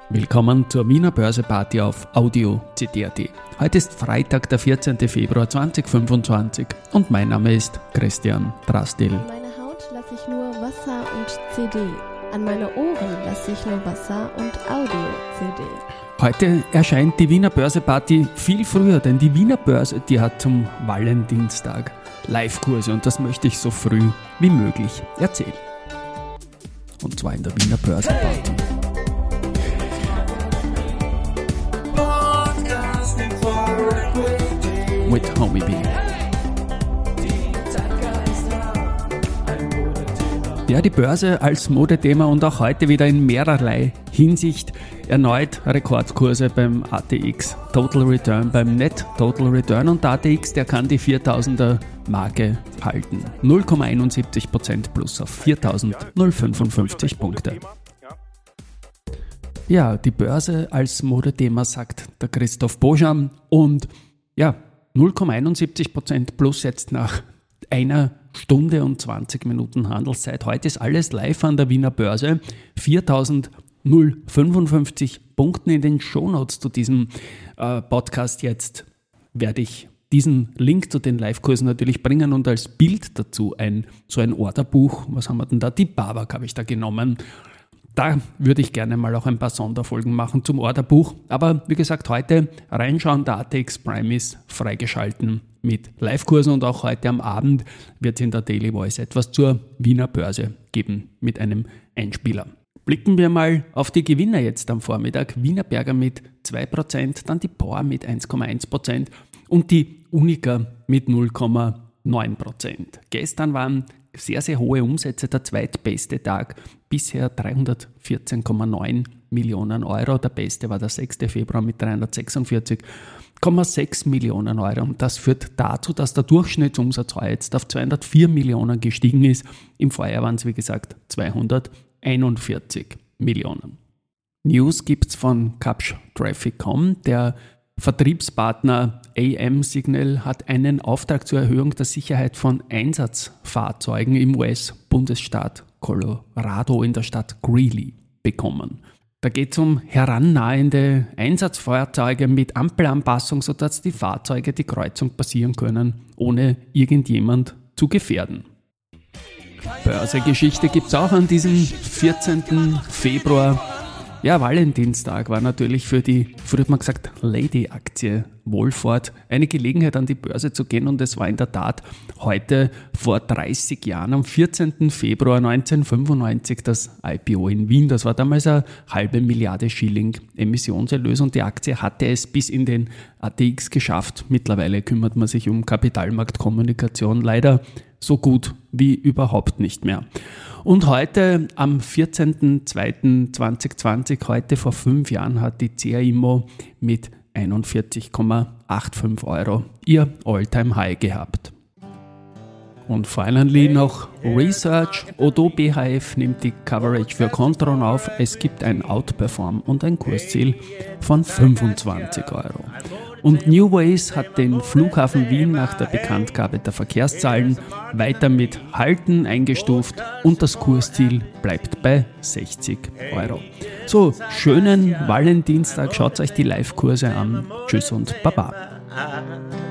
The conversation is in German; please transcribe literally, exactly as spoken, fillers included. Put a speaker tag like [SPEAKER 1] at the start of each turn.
[SPEAKER 1] Willkommen zur Wiener Börseparty auf Audio C D A T. Heute ist Freitag, der vierzehnten Februar zweitausendfünfundzwanzig und mein Name ist Christian Drastil.
[SPEAKER 2] An meine Haut lasse ich nur Wasser und C D. An meine Ohren lasse ich nur Wasser und Audio-C D.
[SPEAKER 1] Heute erscheint die Wiener Börseparty viel früher, denn die Wiener Börse, die hat zum Valentinstag Live-Kurse und das möchte ich so früh wie möglich erzählen. Und zwar in der Wiener Börseparty. Mit Homie B. Ja, die Börse als Modethema und auch heute wieder in mehrerlei Hinsicht. Erneut Rekordkurse beim A T X Total Return, beim Net Total Return und der A T X, der kann die viertausender Marke halten. null Komma einundsiebzig Prozent plus auf viertausendfünfundfünfzig Punkte. Ja, die Börse als Modethema, sagt der Christoph Boscham und ja, null Komma einundsiebzig Prozent plus jetzt nach einer Stunde und zwanzig Minuten Handelszeit. Heute ist alles live an der Wiener Börse. viertausendfünfundfünfzig Punkten in den Shownotes zu diesem äh, Podcast. Jetzt werde ich diesen Link zu den Live-Kursen natürlich bringen und als Bild dazu ein so ein Orderbuch. Was haben wir denn da? Die Babak habe ich da genommen. Da würde ich gerne mal auch ein paar Sonderfolgen machen zum Orderbuch. Aber wie gesagt, heute reinschauen, der A T X Prime ist freigeschalten mit Live-Kursen und auch heute am Abend wird es in der Daily Voice etwas zur Wiener Börse geben mit einem Einspieler. Blicken wir mal auf die Gewinner jetzt am Vormittag. Wienerberger mit zwei Prozent, dann die Power mit eins Komma eins Prozent und die Unica mit null Komma neun Prozent. Gestern waren sehr, sehr hohe Umsätze, der zweitbeste Tag, bisher dreihundertvierzehn Komma neun Millionen Euro. Der beste war der sechsten Februar mit dreihundertsechsundvierzig Komma sechs Millionen Euro. Und das führt dazu, dass der Durchschnittsumsatz heuer jetzt auf zweihundertvier Millionen gestiegen ist. Im Vorjahr waren es, wie gesagt, zweihunderteinundvierzig Millionen. News gibt es von Kapsch Traffic Punkt com. Der Vertriebspartner A M Signal hat einen Auftrag zur Erhöhung der Sicherheit von Einsatzfahrzeugen im U S-Bundesstaat Colorado in der Stadt Greeley bekommen. Da geht es um herannahende Einsatzfahrzeuge mit Ampelanpassung, sodass die Fahrzeuge die Kreuzung passieren können, ohne irgendjemand zu gefährden. Börsegeschichte gibt es auch an diesem vierzehnten Februar. Ja, Valentinstag war natürlich für die, früher hat man gesagt, Lady-Aktie Wohlfahrt eine Gelegenheit, an die Börse zu gehen und es war in der Tat heute vor dreißig Jahren, am vierzehnten Februar neunzehnhundertfünfundneunzig, das I P O in Wien. Das war damals eine halbe Milliarde Schilling Emissionserlös und die Aktie hatte es bis in den A T X geschafft. Mittlerweile kümmert man sich um Kapitalmarktkommunikation leider so gut wie überhaupt nicht mehr. Und heute, am vierzehnten zweiten zweitausendzwanzig, heute vor fünf Jahren, hat die C A Immo mit einundvierzig Komma fünfundachtzig Euro ihr All-Time-High gehabt. Und finally noch Research. Odo B H F nimmt die Coverage für Kontron auf. Es gibt ein Outperform und ein Kursziel von fünfundzwanzig Euro. Und New Ways hat den Flughafen Wien nach der Bekanntgabe der Verkehrszahlen weiter mit Halten eingestuft und das Kursziel bleibt bei sechzig Euro. So, schönen Valentinstag, schaut euch die Live-Kurse an. Tschüss und Baba.